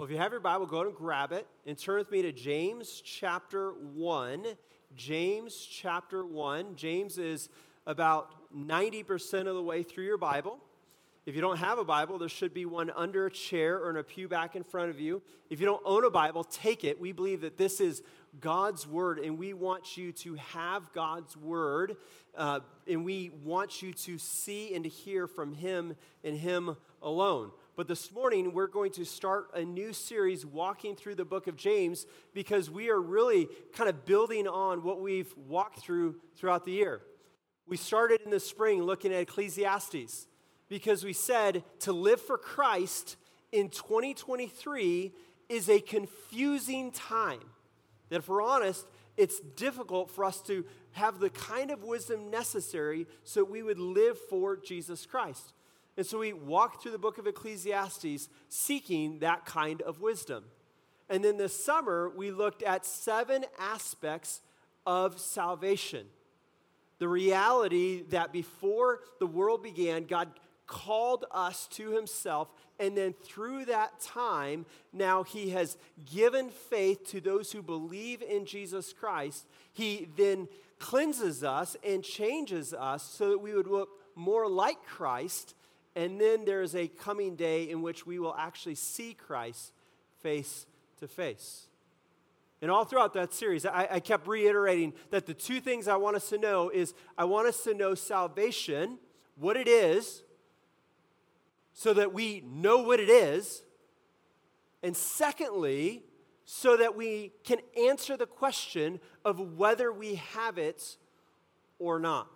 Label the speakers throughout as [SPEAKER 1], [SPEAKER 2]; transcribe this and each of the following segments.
[SPEAKER 1] Well, if you have your Bible, go ahead and grab it and turn with me to James chapter 1. James chapter 1. James is about 90% of the way through your Bible. If you don't have a Bible, there should be one under a chair or in a pew back in front of you. If you don't own a Bible, take it. We believe that this is God's Word, and we want you to have God's Word, and we want you to see and to hear from Him and Him alone. But this morning, we're going to start a new series walking through the book of James because we are really kind of building on what we've walked through throughout the year. We started in the spring looking at Ecclesiastes because we said to live for Christ in 2023 is a confusing time. That if we're honest, it's difficult for us to have the kind of wisdom necessary so we would live for Jesus Christ. And so we walked through the book of Ecclesiastes seeking that kind of wisdom. And then this summer, we looked at 7 aspects of salvation. The reality that before the world began, God called us to Himself, and then through that time, now He has given faith to those who believe in Jesus Christ. He then cleanses us and changes us so that we would look more like Christ. And then there is a coming day in which we will actually see Christ face to face. And all throughout that series, I kept reiterating that the 2 things I want us to know is I want us to know salvation, what it is, so that we know what it is. And secondly, so that we can answer the question of whether we have it or not.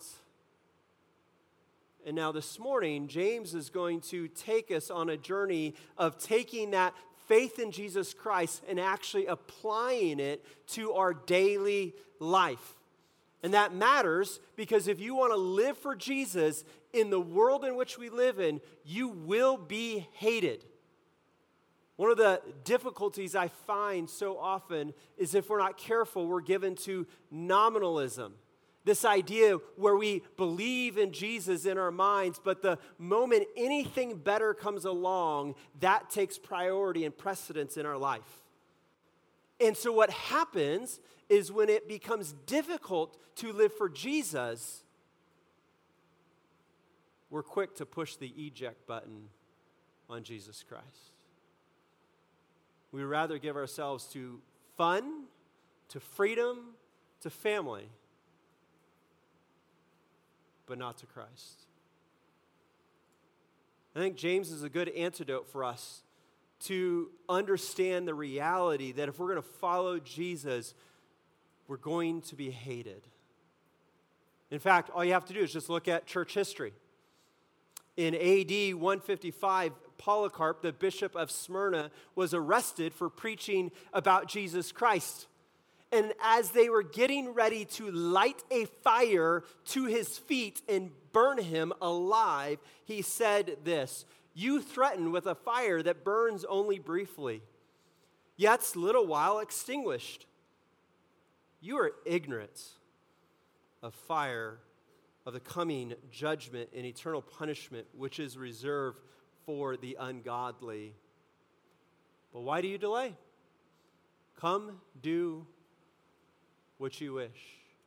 [SPEAKER 1] And now this morning, James is going to take us on a journey of taking that faith in Jesus Christ and actually applying it to our daily life. And that matters because if you want to live for Jesus in the world in which we live in, you will be hated. One of the difficulties I find so often is if we're not careful, we're given to nominalism. This idea where we believe in Jesus in our minds, but the moment anything better comes along, that takes priority and precedence in our life. And so what happens is when it becomes difficult to live for Jesus, we're quick to push the eject button on Jesus Christ. We would rather give ourselves to fun, to freedom, to family, but not to Christ. I think James is a good antidote for us to understand the reality that if we're going to follow Jesus, we're going to be hated. In fact, all you have to do is just look at church history. In AD 155, Polycarp, the bishop of Smyrna, was arrested for preaching about Jesus Christ. And as they were getting ready to light a fire to his feet and burn him alive, he said this, "You threaten with a fire that burns only briefly, yet little while extinguished. You are ignorant of fire, of the coming judgment and eternal punishment, which is reserved for the ungodly. But why do you delay? Come, do what you wish."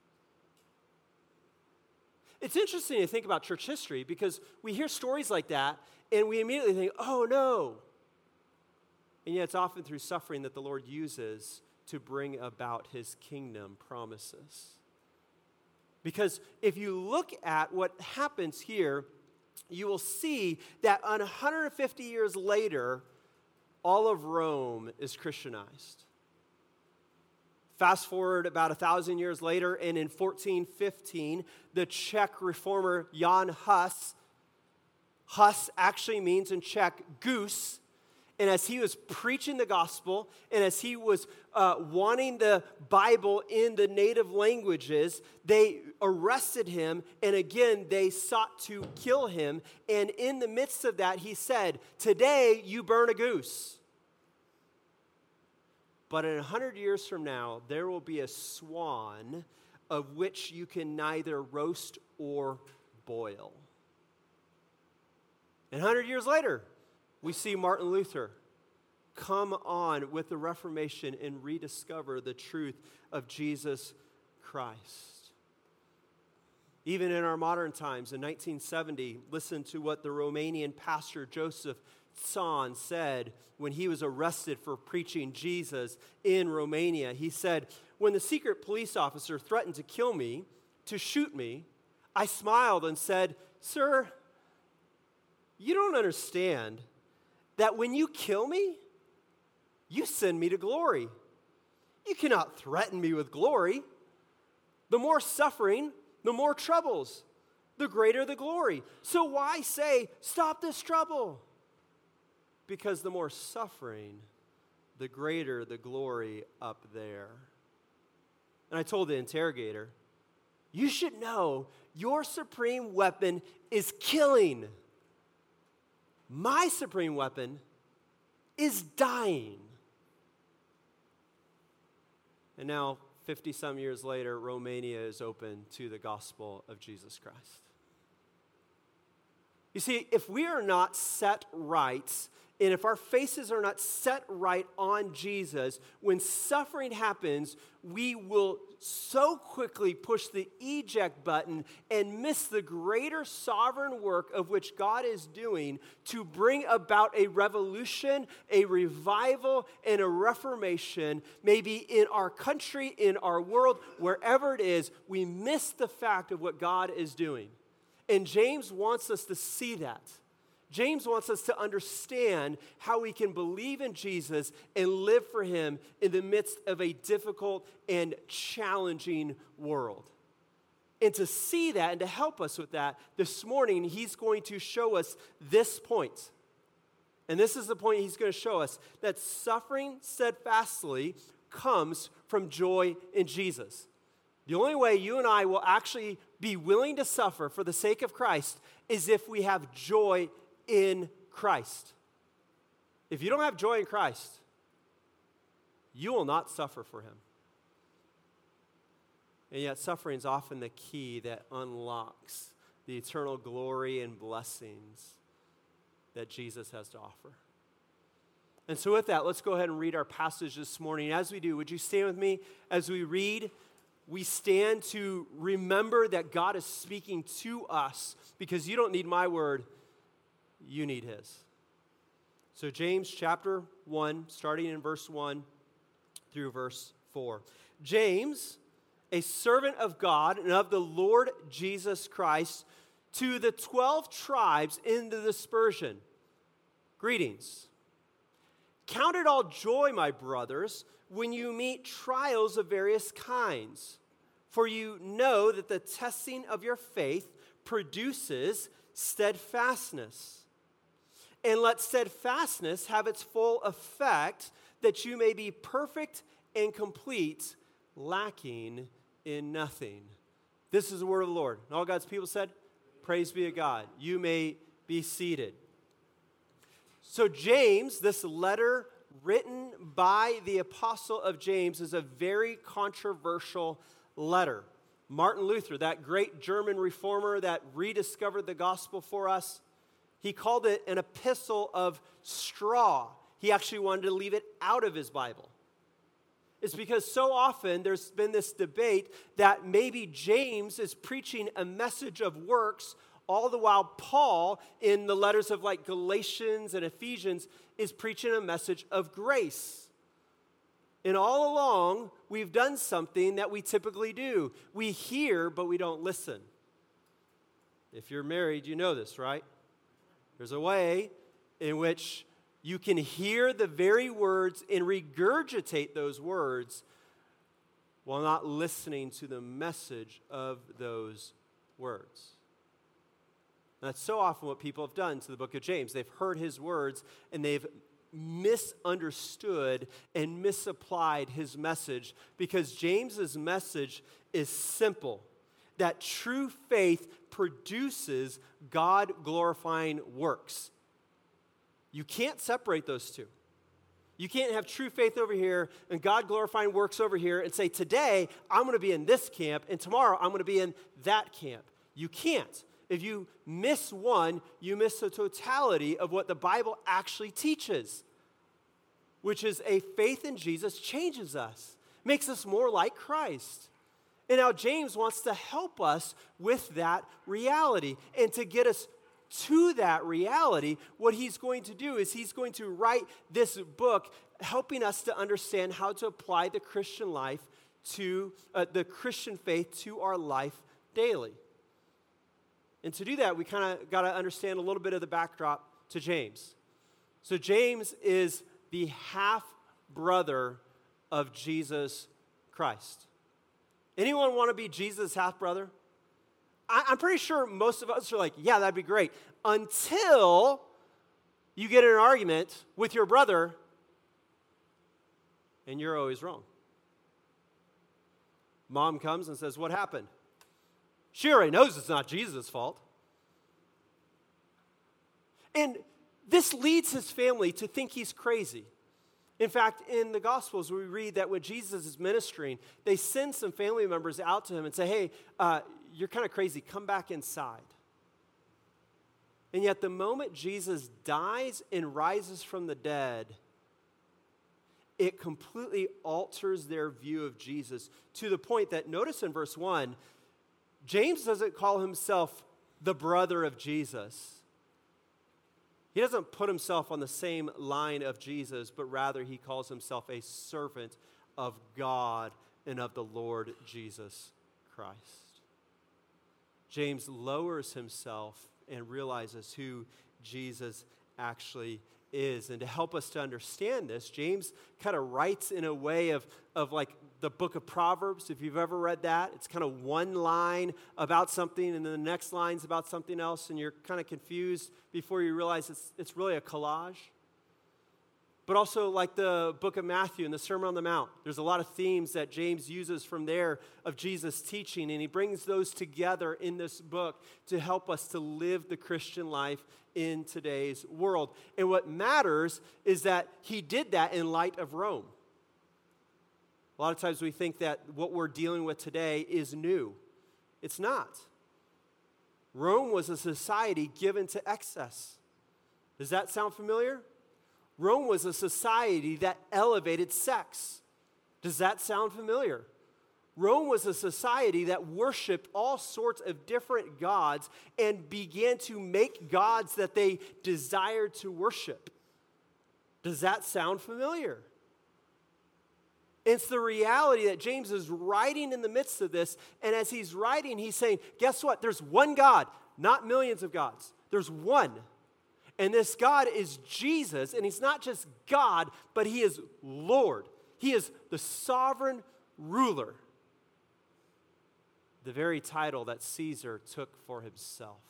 [SPEAKER 1] It's interesting to think about church history because we hear stories like that and we immediately think, oh no. And yet it's often through suffering that the Lord uses to bring about His kingdom promises. Because if you look at what happens here, you will see that 150 years later, all of Rome is Christianized. Fast forward about 1,000 years later, and in 1415, the Czech reformer Jan Hus actually means in Czech goose, and as he was preaching the gospel, and as he was wanting the Bible in the native languages, they arrested him, and again, they sought to kill him, and in the midst of that, he said, "Today you burn a goose. But in 100 years from now, there will be a swan of which you can neither roast or boil." And 100 years later, we see Martin Luther come on with the Reformation and rediscover the truth of Jesus Christ. Even in our modern times, in 1970, listen to what the Romanian pastor Joseph Tson said when he was arrested for preaching Jesus in Romania. He said, "When the secret police officer threatened to kill me, to shoot me, I smiled and said, 'Sir, you don't understand that when you kill me, you send me to glory. You cannot threaten me with glory. The more suffering, the more troubles, the greater the glory. So why say, stop this trouble? Because the more suffering, the greater the glory up there.'" And I told the interrogator, "You should know your supreme weapon is killing. My supreme weapon is dying." And now, 50-some years later, Romania is open to the gospel of Jesus Christ. You see, if we are not set right, and if our faces are not set right on Jesus, when suffering happens, we will so quickly push the eject button and miss the greater sovereign work of which God is doing to bring about a revolution, a revival, and a reformation, maybe in our country, in our world, wherever it is. We miss the fact of what God is doing. And James wants us to see that. James wants us to understand how we can believe in Jesus and live for him in the midst of a difficult and challenging world. And to see that and to help us with that, this morning he's going to show us this point. And this is the point he's going to show us, that suffering steadfastly comes from joy in Jesus. The only way you and I will actually be willing to suffer for the sake of Christ is if we have joy in Christ. If you don't have joy in Christ, you will not suffer for him. And yet suffering is often the key that unlocks the eternal glory and blessings that Jesus has to offer. And so with that, let's go ahead and read our passage this morning. As we do, would you stand with me as we read? We stand to remember that God is speaking to us, because you don't need my word, you need his. So James chapter 1, starting in verse 1 through verse 4. James, a servant of God and of the Lord Jesus Christ, to the 12 tribes in the dispersion, greetings. Count it all joy, my brothers, when you meet trials of various kinds, for you know that the testing of your faith produces steadfastness. And let steadfastness have its full effect, that you may be perfect and complete, lacking in nothing. This is the word of the Lord. And all God's people said, praise be to God. You may be seated. So James, this letter written by the apostle of James, is a very controversial letter. Martin Luther, that great German reformer that rediscovered the gospel for us, he called it an epistle of straw. He actually wanted to leave it out of his Bible. It's because so often there's been this debate that maybe James is preaching a message of works, all the while Paul, in the letters of like Galatians and Ephesians, is preaching a message of grace. And all along, we've done something that we typically do. We hear, but we don't listen. If you're married, you know this, right? There's a way in which you can hear the very words and regurgitate those words while not listening to the message of those words. That's so often what people have done to the book of James. They've heard his words and they've misunderstood and misapplied his message, because James's message is simple, that true faith produces God-glorifying works. You can't separate those two. You can't have true faith over here and God-glorifying works over here and say, today I'm going to be in this camp and tomorrow I'm going to be in that camp. You can't. If you miss one, you miss the totality of what the Bible actually teaches. which is a faith in Jesus, changes us, makes us more like Christ. And now James wants to help us with that reality. And to get us to that reality, what he's going to do is he's going to write this book helping us to understand how to apply the Christian life to the Christian faith to our life daily. And to do that, we kind of got to understand a little bit of the backdrop to James. So James is the half-brother of Jesus Christ. Anyone want to be Jesus' half-brother? I'm pretty sure most of us are like, yeah, that'd be great. Until you get in an argument with your brother and you're always wrong. Mom comes and says, what happened? She already knows it's not Jesus' fault. And this leads his family to think he's crazy. In fact, in the Gospels, we read that when Jesus is ministering, they send some family members out to him and say, hey, you're kind of crazy. Come back inside. And yet the moment Jesus dies and rises from the dead, it completely alters their view of Jesus to the point that, notice in verse 1, James doesn't call himself the brother of Jesus. He doesn't put himself on the same line of Jesus, but rather he calls himself a servant of God and of the Lord Jesus Christ. James lowers himself and realizes who Jesus actually is. And to help us to understand this, James kind of writes in a way of like the book of Proverbs, if you've ever read that. It's kind of one line about something, and then the next line's about something else, and you're kind of confused before you realize it's really a collage. But also like the book of Matthew and the Sermon on the Mount. There's a lot of themes that James uses from there of Jesus' teaching, and he brings those together in this book to help us to live the Christian life in today's world. And what matters is that he did that in light of Rome. A lot of times we think that what we're dealing with today is new. It's not. Rome was a society given to excess. Does that sound familiar? Rome was a society that elevated sex. Does that sound familiar? Rome was a society that worshiped all sorts of different gods and began to make gods that they desired to worship. Does that sound familiar? It's the reality that James is writing in the midst of this, and as he's writing, he's saying, guess what? There's one God, not millions of gods. There's one. And this God is Jesus, and he's not just God, but he is Lord. He is the sovereign ruler. The very title that Caesar took for himself.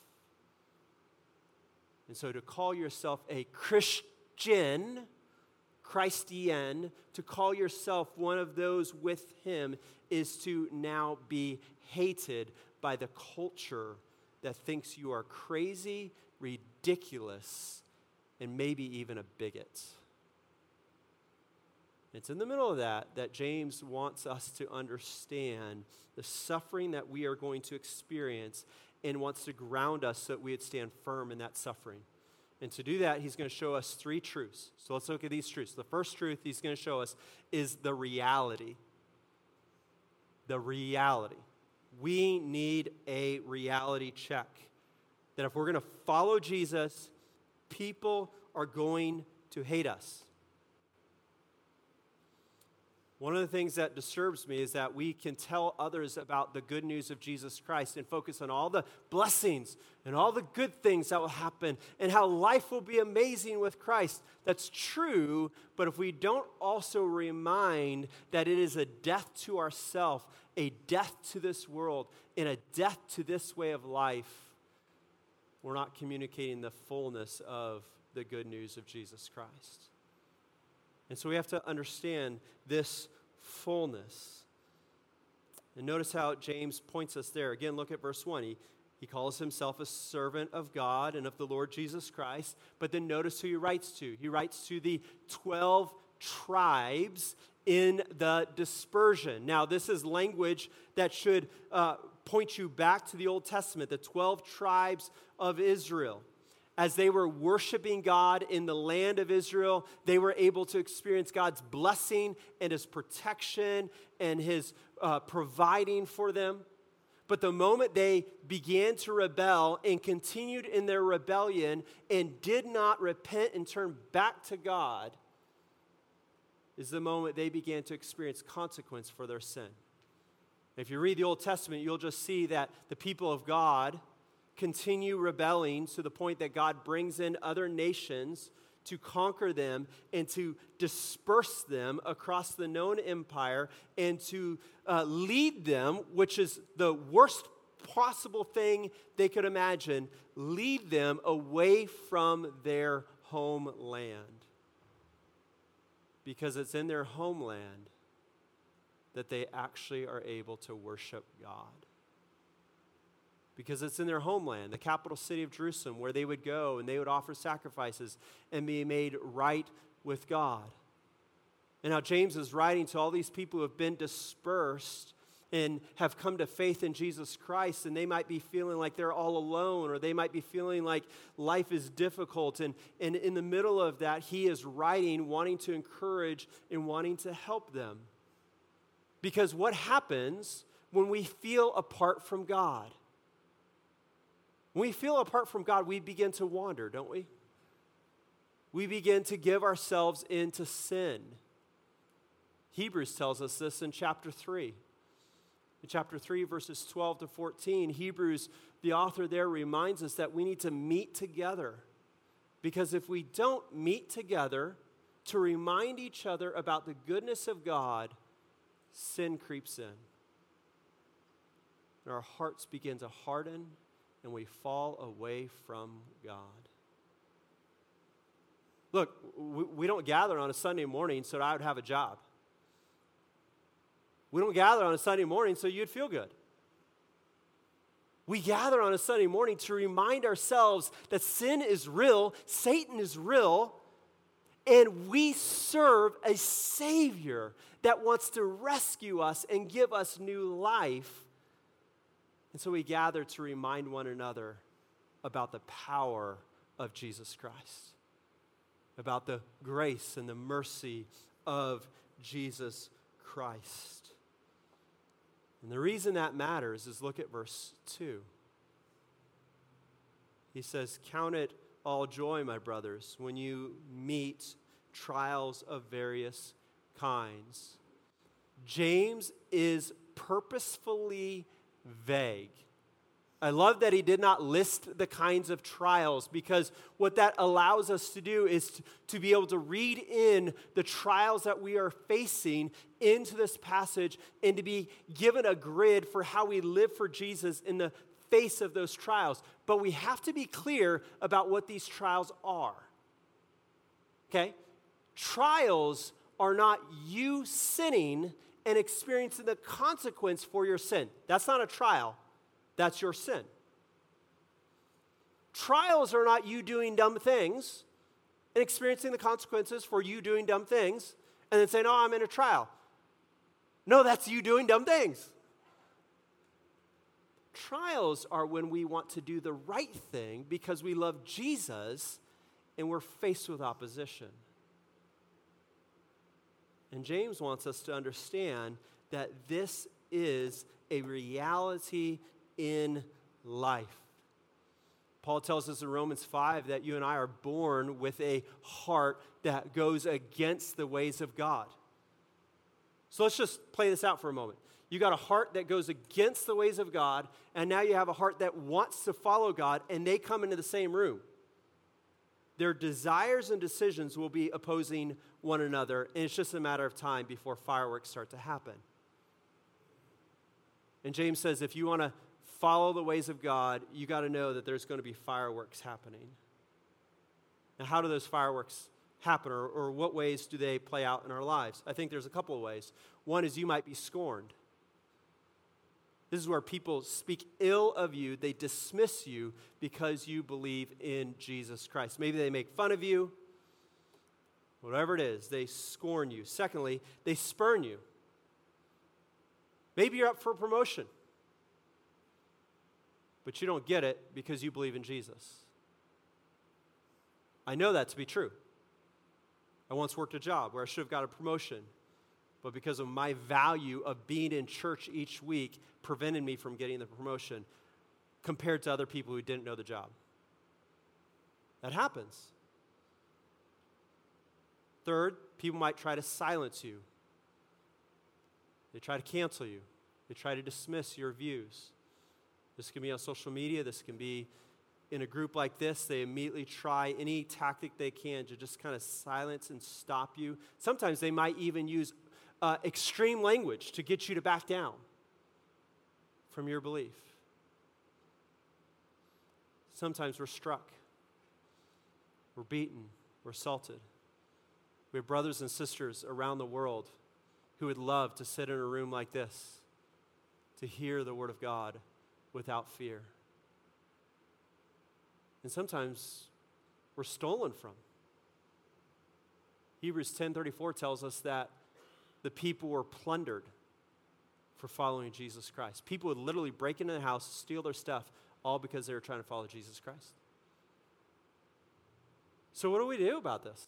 [SPEAKER 1] And so to call yourself a Christian, Christian, to call yourself one of those with him is to now be hated by the culture that thinks you are crazy, ridiculous, and maybe even a bigot. It's in the middle of that James wants us to understand the suffering that we are going to experience and wants to ground us so that we would stand firm in that suffering. And to do that, he's going to show us three truths. So let's look at these truths. The first truth he's going to show us is the reality. The reality. We need a reality check. That if we're going to follow Jesus, people are going to hate us. One of the things that disturbs me is that we can tell others about the good news of Jesus Christ and focus on all the blessings and all the good things that will happen and how life will be amazing with Christ. That's true, but if we don't also remind that it is a death to ourself, a death to this world, and a death to this way of life, we're not communicating the fullness of the good news of Jesus Christ. And so we have to understand this fullness. And notice how James points us there. Again, look at verse 1. He calls himself a servant of God and of the Lord Jesus Christ. But then notice who he writes to. He writes to the 12 tribes in the dispersion. Now, this is language that should point you back to the Old Testament, the 12 tribes of Israel. As they were worshiping God in the land of Israel, they were able to experience God's blessing and His protection and His providing for them. But the moment they began to rebel and continued in their rebellion and did not repent and turn back to God, is the moment they began to experience consequence for their sin. If you read the Old Testament, you'll just see that the people of God continue rebelling to the point that God brings in other nations to conquer them and to disperse them across the known empire and to lead them, which is the worst possible thing they could imagine, lead them away from their homeland. Because it's in their homeland that they actually are able to worship God. Because it's in their homeland, the capital city of Jerusalem, where they would go and they would offer sacrifices and be made right with God. And now James is writing to all these people who have been dispersed and have come to faith in Jesus Christ, and they might be feeling like they're all alone, or they might be feeling like life is difficult. And in the middle of that, he is writing, wanting to encourage and wanting to help them. Because what happens when we feel apart from God? When we feel apart from God, we begin to wander, don't we? We begin to give ourselves into sin. Hebrews tells us this in chapter 3. In chapter 3, verses 12 to 14, Hebrews, the author there reminds us that we need to meet together. Because if we don't meet together to remind each other about the goodness of God, sin creeps in. And our hearts begin to harden, and we fall away from God. Look, we don't gather on a Sunday morning so that I would have a job. We don't gather on a Sunday morning so you'd feel good. We gather on a Sunday morning to remind ourselves that sin is real, Satan is real, and we serve a Savior that wants to rescue us and give us new life. And so we gather to remind one another about the power of Jesus Christ, about the grace and the mercy of Jesus Christ. And the reason that matters is look at verse 2. He says, "Count it all joy, my brothers, when you meet trials of various kinds." James is purposefully vague. I love that he did not list the kinds of trials, because what that allows us to do is to be able to read in the trials that we are facing into this passage and to be given a grid for how we live for Jesus in the face of those trials. But we have to be clear about what these trials are. Okay? Trials are not you sinning and experiencing the consequence for your sin. That's not a trial. That's your sin. Trials are not you doing dumb things and experiencing the consequences for you doing dumb things and then saying, "Oh, I'm in a trial." No, that's you doing dumb things. Trials are when we want to do the right thing because we love Jesus and we're faced with opposition. And James wants us to understand that this is a reality in life. Paul tells us in Romans 5 that you and I are born with a heart that goes against the ways of God. So let's just play this out for a moment. You got a heart that goes against the ways of God, and now you have a heart that wants to follow God, and they come into the same room. Their desires and decisions will be opposing one another, and it's just a matter of time before fireworks start to happen. And James says if you want to follow the ways of God, you got to know that there's going to be fireworks happening. Now, how do those fireworks happen, or what ways do they play out in our lives? I think there's a couple of ways. One is you might be scorned. This is where people speak ill of you. They dismiss you because you believe in Jesus Christ. Maybe they make fun of you. Whatever it is, they scorn you. Secondly, they spurn you. Maybe you're up for promotion, but you don't get it because you believe in Jesus. I know that to be true. I once worked a job where I should have got a promotion, but because of my value of being in church each week prevented me from getting the promotion compared to other people who didn't know the job. That happens. Third, people might try to silence you. They try to cancel you. They try to dismiss your views. This can be on social media. This can be in a group like this. They immediately try any tactic they can to just kind of silence and stop you. Sometimes they might even use extreme language to get you to back down from your belief. Sometimes we're struck. We're beaten. We're assaulted. We have brothers and sisters around the world who would love to sit in a room like this to hear the Word of God without fear. And sometimes we're stolen from. Hebrews 10:34 tells us that the people were plundered for following Jesus Christ. People would literally break into the house, steal their stuff, all because they were trying to follow Jesus Christ. So what do we do about this?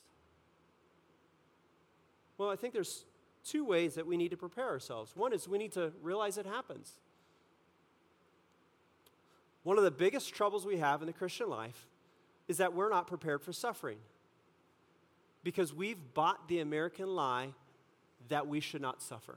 [SPEAKER 1] Well, I think there's two ways that we need to prepare ourselves. One is we need to realize it happens. One of the biggest troubles we have in the Christian life is that we're not prepared for suffering because we've bought the American lie that we should not suffer.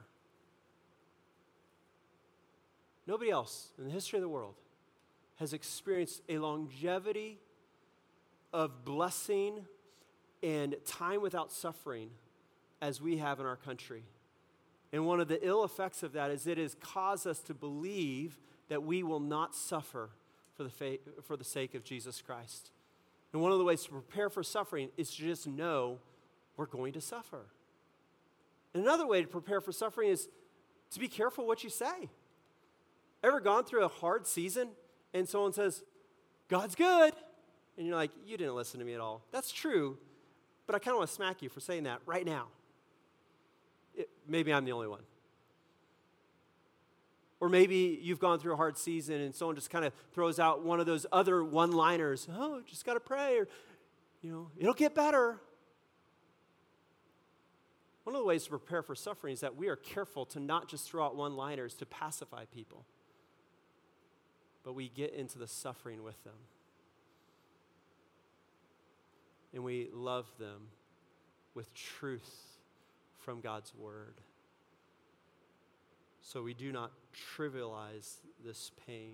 [SPEAKER 1] Nobody else in the history of the world has experienced a longevity of blessing and time without suffering as we have in our country. And one of the ill effects of that is it has caused us to believe that we will not suffer for the sake of Jesus Christ. And one of the ways to prepare for suffering is to just know we're going to suffer. And another way to prepare for suffering is to be careful what you say. Ever gone through a hard season and someone says, God's good? And you're like, you didn't listen to me at all. That's true, but I kind of want to smack you for saying that right now. Maybe I'm the only one. Or maybe you've gone through a hard season and someone just kind of throws out one of those other one-liners. Oh, just got to pray, or, it'll get better. One of the ways to prepare for suffering is that we are careful to not just throw out one-liners to pacify people, but we get into the suffering with them. And we love them with truth from God's word. So we do not trivialize this pain.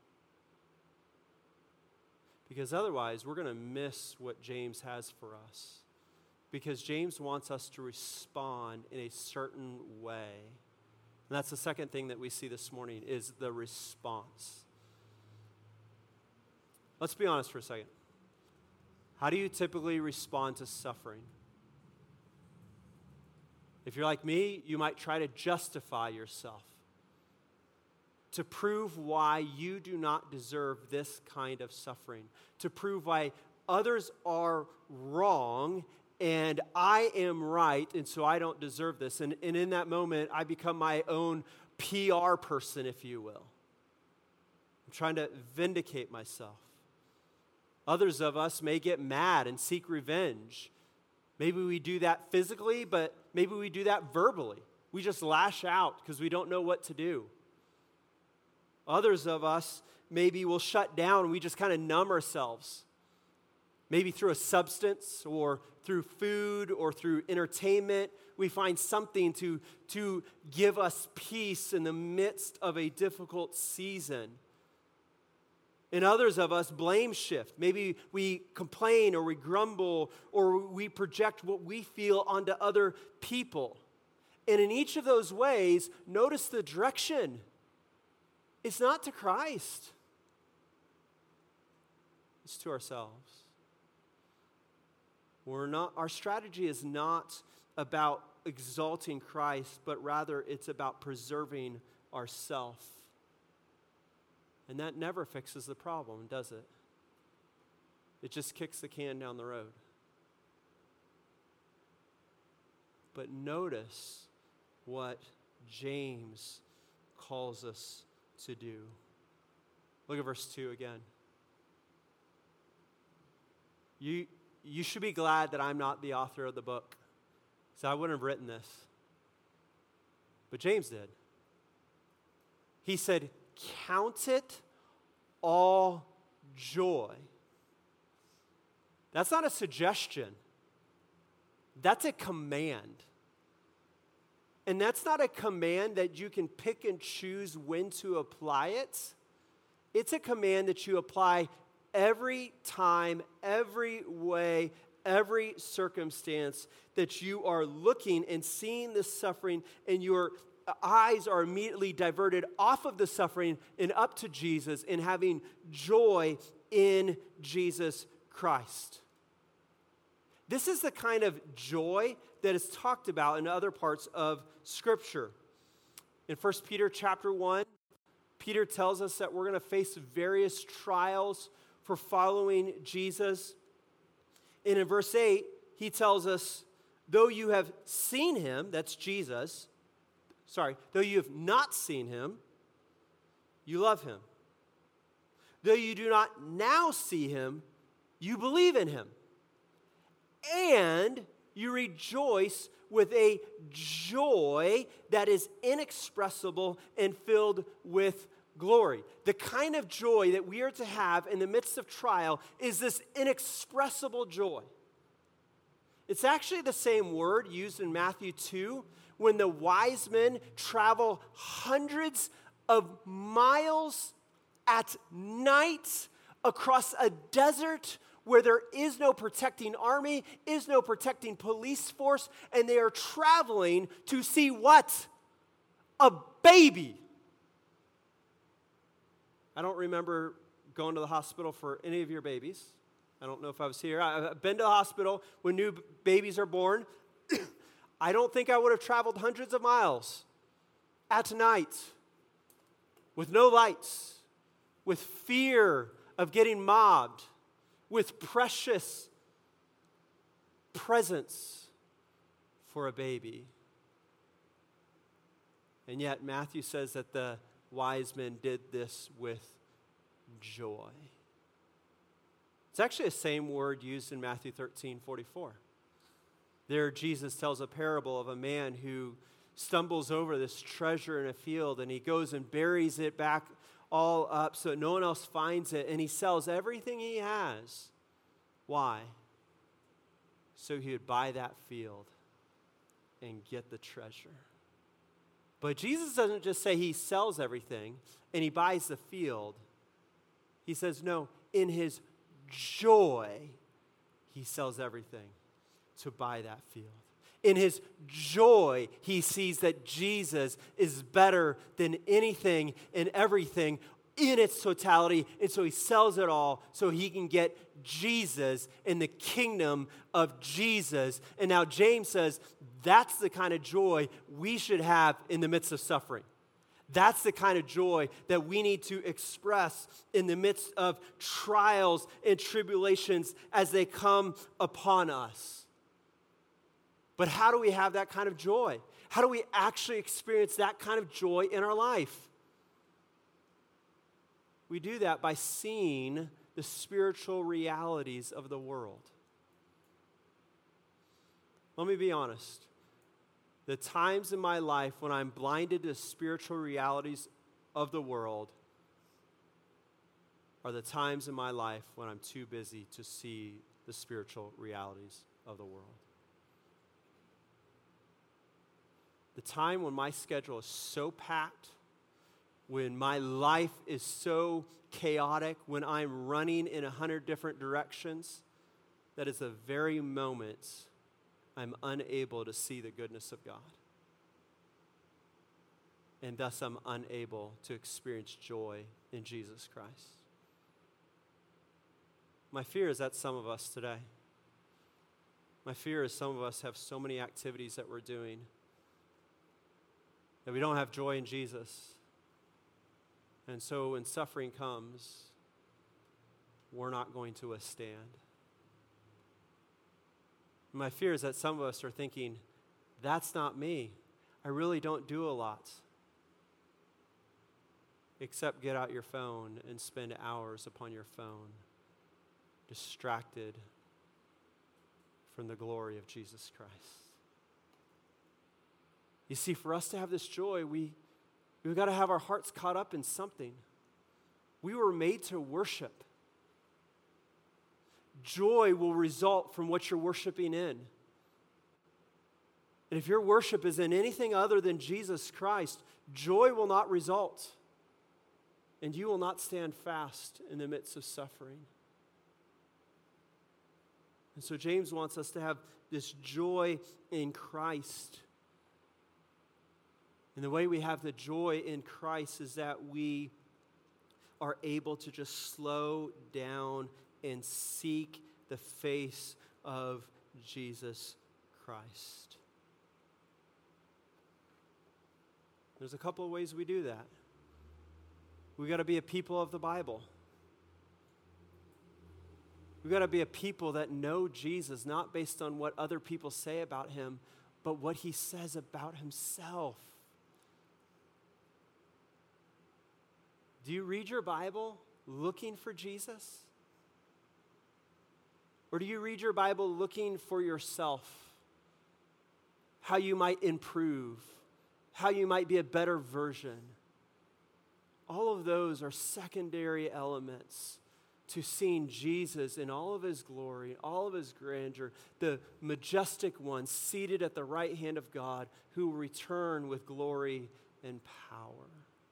[SPEAKER 1] Because otherwise, we're going to miss what James has for us. Because James wants us to respond in a certain way. And that's the second thing that we see this morning is the response. Let's be honest for a second. How do you typically respond to suffering? If you're like me, you might try to justify yourself to prove why you do not deserve this kind of suffering, to prove why others are wrong and I am right, and so I don't deserve this. And in that moment, I become my own PR person, if you will. I'm trying to vindicate myself. Others of us may get mad and seek revenge. Maybe we do that physically, but maybe we do that verbally. We just lash out because we don't know what to do. Others of us maybe will shut down and we just kind of numb ourselves. Maybe through a substance or through food or through entertainment, we find something to give us peace in the midst of a difficult season. And others of us blame shift. Maybe we complain or we grumble or we project what we feel onto other people. And in each of those ways, notice the direction. It's not to Christ. It's to ourselves. Our strategy is not about exalting Christ, but rather it's about preserving ourself. And that never fixes the problem, does it? It just kicks the can down the road. But notice what James calls us to do. Look at verse 2 again. you should be glad that I'm not the author of the book. So I wouldn't have written this. But James did. He said, count it all joy. That's not a suggestion. That's a command. And that's not a command that you can pick and choose when to apply it. It's a command that you apply every time, every way, every circumstance that you are looking and seeing the suffering, and your eyes are immediately diverted off of the suffering and up to Jesus and having joy in Jesus Christ. This is the kind of joy that is talked about in other parts of Scripture. In 1 Peter chapter 1, Peter tells us that we're going to face various trials for following Jesus. And in verse 8, he tells us, though you have seen him, that's Jesus, though you have not seen him, you love him. Though you do not now see him, you believe in him. And you rejoice with a joy that is inexpressible and filled with glory. The kind of joy that we are to have in the midst of trial is this inexpressible joy. It's actually the same word used in Matthew 2 when the wise men travel hundreds of miles at night across a desert where there is no protecting army, is no protecting police force, and they are traveling to see what? A baby. I don't remember going to the hospital for any of your babies. I don't know if I was here. I've been to the hospital when new babies are born. I don't think I would have traveled hundreds of miles at night with no lights, with fear of getting mobbed, with precious presents for a baby. And yet Matthew says that the wise men did this with joy. It's actually the same word used in Matthew 13:44. There Jesus tells a parable of a man who stumbles over this treasure in a field, and he goes and buries it back all up so that no one else finds it, and he sells everything he has. Why? So he would buy that field and get the treasure. But Jesus doesn't just say he sells everything and he buys the field. He says, no, in his joy, he sells everything to buy that field. In his joy, he sees that Jesus is better than anything and everything in its totality, and so he sells it all so he can get Jesus in the kingdom of Jesus. And now James says that's the kind of joy we should have in the midst of suffering. That's the kind of joy that we need to express in the midst of trials and tribulations as they come upon us. But how do we have that kind of joy? How do we actually experience that kind of joy in our life? We do that by seeing the spiritual realities of the world. Let me be honest. The times in my life when I'm blinded to spiritual realities of the world are the times in my life when I'm too busy to see the spiritual realities of the world. The time when my schedule is so packed, when my life is so chaotic, when I'm running in 100 different directions, that is the very moment I'm unable to see the goodness of God. And thus I'm unable to experience joy in Jesus Christ. My fear is that some of us today, my fear is some of us have so many activities that we're doing that we don't have joy in Jesus. And so when suffering comes, we're not going to withstand. My fear is that some of us are thinking, that's not me. I really don't do a lot. Except get out your phone and spend hours upon your phone, distracted from the glory of Jesus Christ. You see, for us to have this joy, we've got to have our hearts caught up in something. We were made to worship. Joy will result from what you're worshiping in. And if your worship is in anything other than Jesus Christ, joy will not result. And you will not stand fast in the midst of suffering. And so James wants us to have this joy in Christ. And the way we have the joy in Christ is that we are able to just slow down and seek the face of Jesus Christ. There's a couple of ways we do that. We got to be a people of the Bible. We got to be a people that know Jesus, not based on what other people say about him, but what he says about himself. Do you read your Bible looking for Jesus? Or do you read your Bible looking for yourself? How you might improve, how you might be a better version. All of those are secondary elements to seeing Jesus in all of his glory, all of his grandeur, the majestic one seated at the right hand of God who will return with glory and power.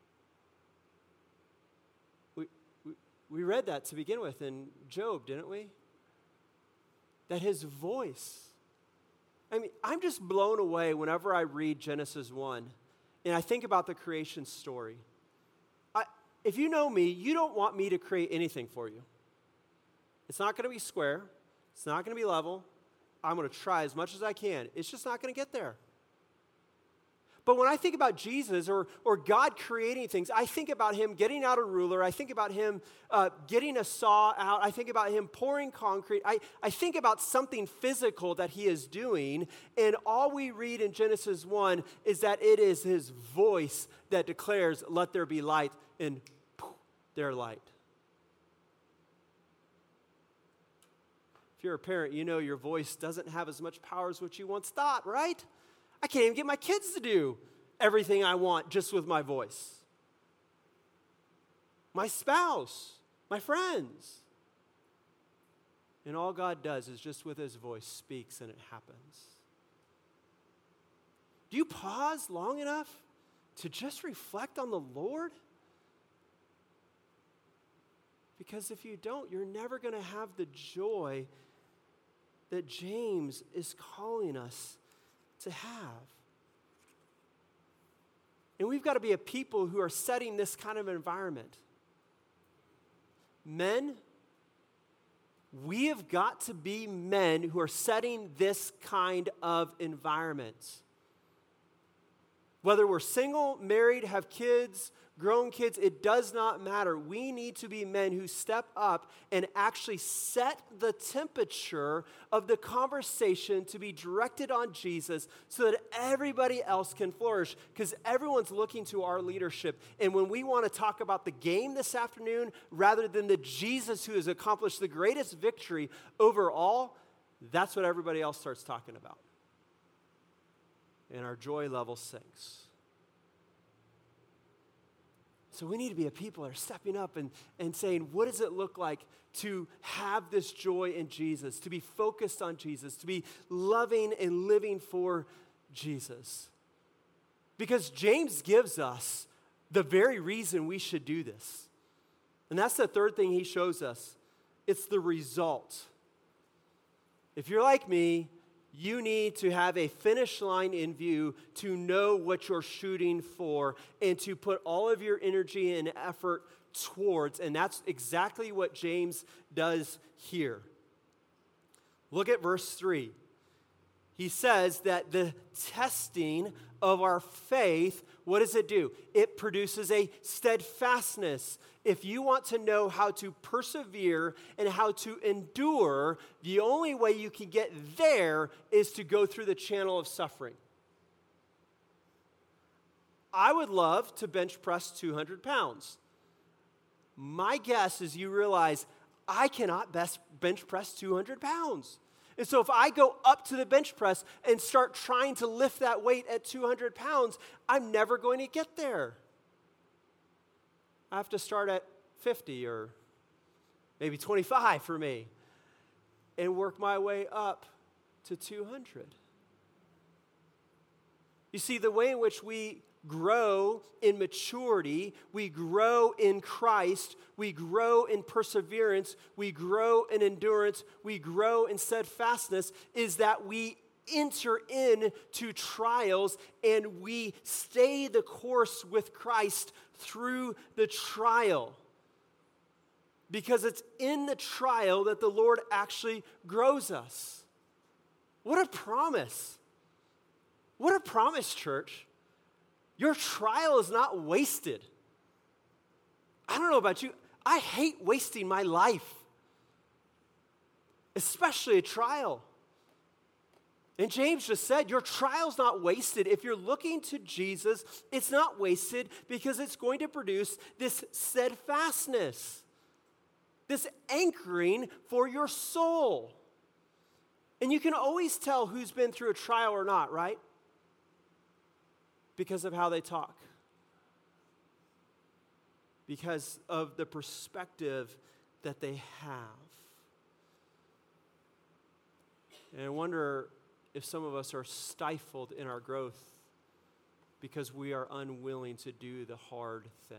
[SPEAKER 1] We read that to begin with in Job, didn't we? That his voice, I'm just blown away whenever I read Genesis 1 and I think about the creation story. If you know me, you don't want me to create anything for you. It's not going to be square. It's not going to be level. I'm going to try as much as I can. It's just not going to get there. But when I think about Jesus or God creating things, I think about him getting out a ruler. I think about him getting a saw out. I think about him pouring concrete. I think about something physical that he is doing. And all we read in Genesis 1 is that it is his voice that declares, "Let there be light," and poof, there light. If you're a parent, you know your voice doesn't have as much power as what you once thought, right? I can't even get my kids to do everything I want just with my voice. My spouse, my friends. And all God does is just with his voice speaks and it happens. Do you pause long enough to just reflect on the Lord? Because if you don't, you're never going to have the joy that James is calling us to have. And we've got to be a people who are setting this kind of environment. Men, we have got to be men who are setting this kind of environment. Whether we're single, married, have kids, grown kids, it does not matter. We need to be men who step up and actually set the temperature of the conversation to be directed on Jesus so that everybody else can flourish, because everyone's looking to our leadership. And when we want to talk about the game this afternoon rather than the Jesus who has accomplished the greatest victory over all, that's what everybody else starts talking about. And our joy level sinks. So we need to be a people that are stepping up and saying, what does it look like to have this joy in Jesus, to be focused on Jesus, to be loving and living for Jesus? Because James gives us the very reason we should do this. And that's the third thing he shows us. It's the result. If you're like me, you need to have a finish line in view to know what you're shooting for and to put all of your energy and effort towards. And that's exactly what James does here. Look at verse 3. He says that the testing of our faith, what does it do? It produces a steadfastness. If you want to know how to persevere and how to endure, the only way you can get there is to go through the channel of suffering. I would love to bench press 200 pounds. My guess is you realize I cannot bench press 200 pounds. And so if I go up to the bench press and start trying to lift that weight at 200 pounds, I'm never going to get there. I have to start at 50 or maybe 25 for me and work my way up to 200. You see, the way in which we grow in maturity, we grow in Christ, we grow in perseverance, we grow in endurance, we grow in steadfastness, is that we enter into trials and we stay the course with Christ through the trial. Because it's in the trial that the Lord actually grows us. What a promise. What a promise, church. Your trial is not wasted. I don't know about you. I hate wasting my life, especially a trial. And James just said, your trial's not wasted. If you're looking to Jesus, it's not wasted because it's going to produce this steadfastness, this anchoring for your soul. And you can always tell who's been through a trial or not, right? Because of how they talk. Because of the perspective that they have. And I wonder if some of us are stifled in our growth because we are unwilling to do the hard thing.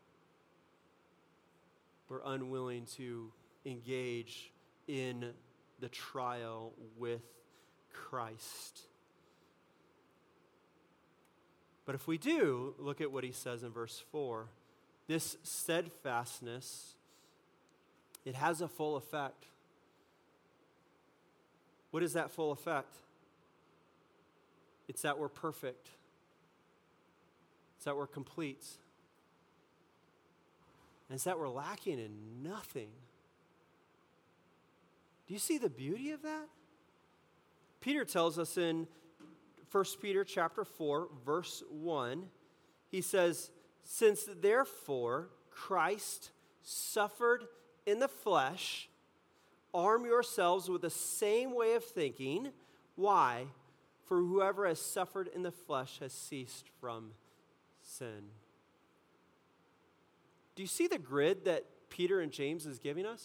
[SPEAKER 1] We're unwilling to engage in the trial with Christ. But if we do, look at what he says in verse 4. This steadfastness, it has a full effect. What is that full effect? It's that we're perfect. It's that we're complete. And it's that we're lacking in nothing. Do you see the beauty of that? Peter tells us in 1 Peter chapter 4, verse 1, he says, since therefore Christ suffered in the flesh, arm yourselves with the same way of thinking. Why? For whoever has suffered in the flesh has ceased from sin. Do you see the grid that Peter and James is giving us?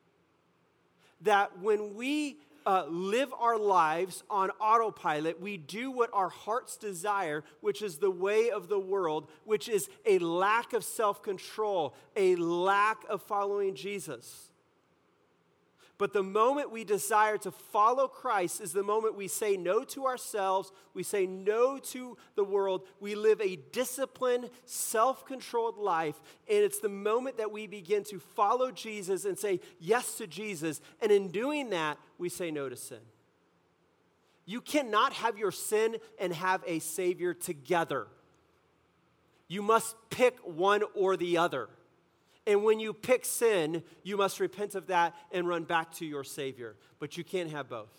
[SPEAKER 1] That when we live our lives on autopilot, we do what our hearts desire, which is the way of the world, which is a lack of self-control, a lack of following Jesus. But the moment we desire to follow Christ is the moment we say no to ourselves, we say no to the world, we live a disciplined, self-controlled life, and it's the moment that we begin to follow Jesus and say yes to Jesus, and in doing that, we say no to sin. You cannot have your sin and have a Savior together. You must pick one or the other. And when you pick sin, you must repent of that and run back to your Savior. But you can't have both.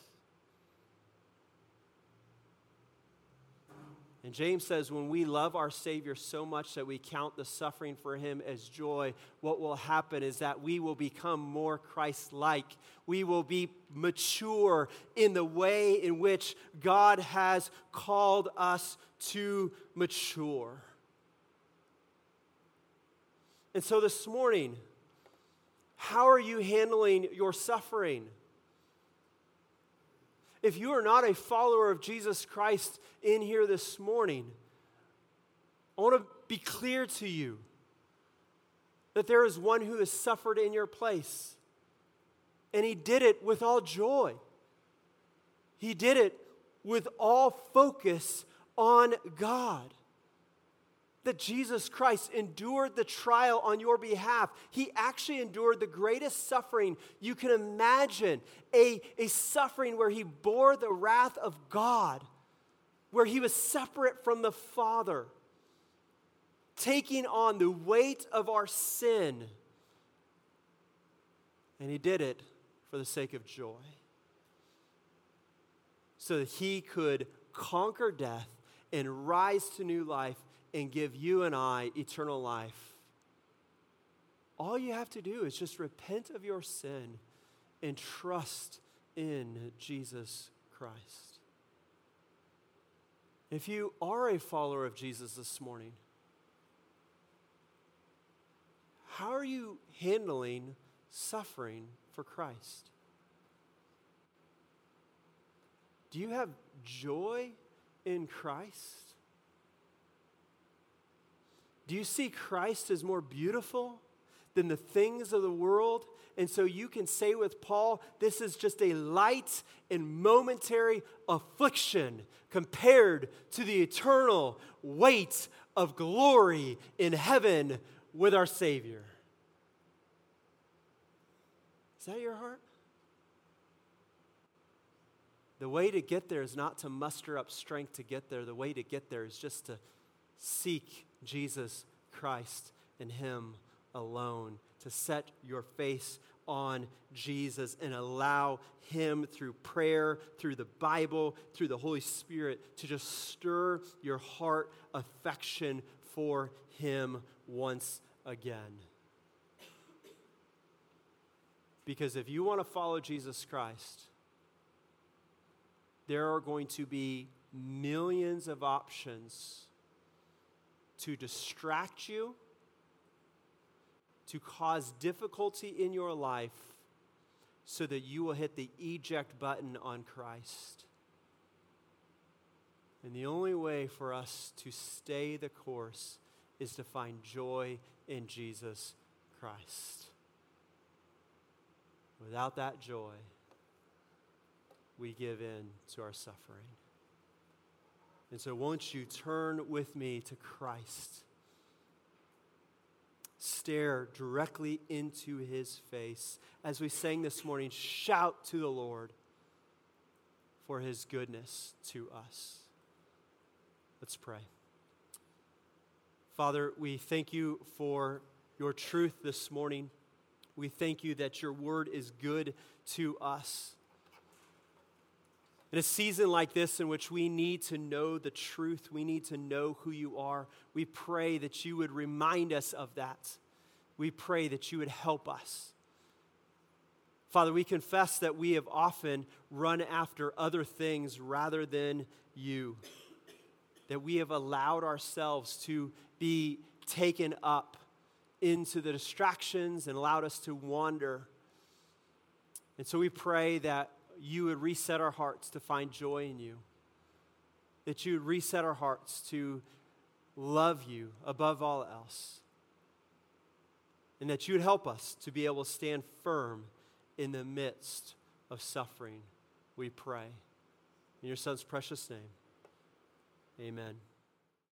[SPEAKER 1] And James says when we love our Savior so much that we count the suffering for him as joy, what will happen is that we will become more Christ-like. We will be mature in the way in which God has called us to mature. And so this morning, how are you handling your suffering? If you are not a follower of Jesus Christ in here this morning, I want to be clear to you that there is one who has suffered in your place. And he did it with all joy. He did it with all focus on God. That Jesus Christ endured the trial on your behalf. He actually endured the greatest suffering you can imagine, a suffering where he bore the wrath of God, where he was separate from the Father, taking on the weight of our sin. And he did it for the sake of joy, so that he could conquer death and rise to new life and give you and I eternal life. All you have to do is just repent of your sin and trust in Jesus Christ. If you are a follower of Jesus this morning, how are you handling suffering for Christ? Do you have joy in Christ? Do you see Christ as more beautiful than the things of the world? And so you can say with Paul, this is just a light and momentary affliction compared to the eternal weight of glory in heaven with our Savior. Is that your heart? The way to get there is not to muster up strength to get there. The way to get there is just to seek Jesus Christ and Him alone, to set your face on Jesus and allow Him through prayer, through the Bible, through the Holy Spirit to just stir your heart affection for Him once again. Because if you want to follow Jesus Christ, there are going to be millions of options to distract you, to cause difficulty in your life so that you will hit the eject button on Christ. And the only way for us to stay the course is to find joy in Jesus Christ. Without that joy, we give in to our suffering. And so won't you turn with me to Christ? Stare directly into His face. As we sang this morning, shout to the Lord for His goodness to us. Let's pray. Father, we thank you for your truth this morning. We thank you that your word is good to us. In a season like this in which we need to know the truth, we need to know who you are, we pray that you would remind us of that. We pray that you would help us. Father, we confess that we have often run after other things rather than you, that we have allowed ourselves to be taken up into the distractions and allowed us to wander. And so we pray that you would reset our hearts to find joy in you, that you would reset our hearts to love you above all else, and that you would help us to be able to stand firm in the midst of suffering, we pray. In your Son's precious name, amen.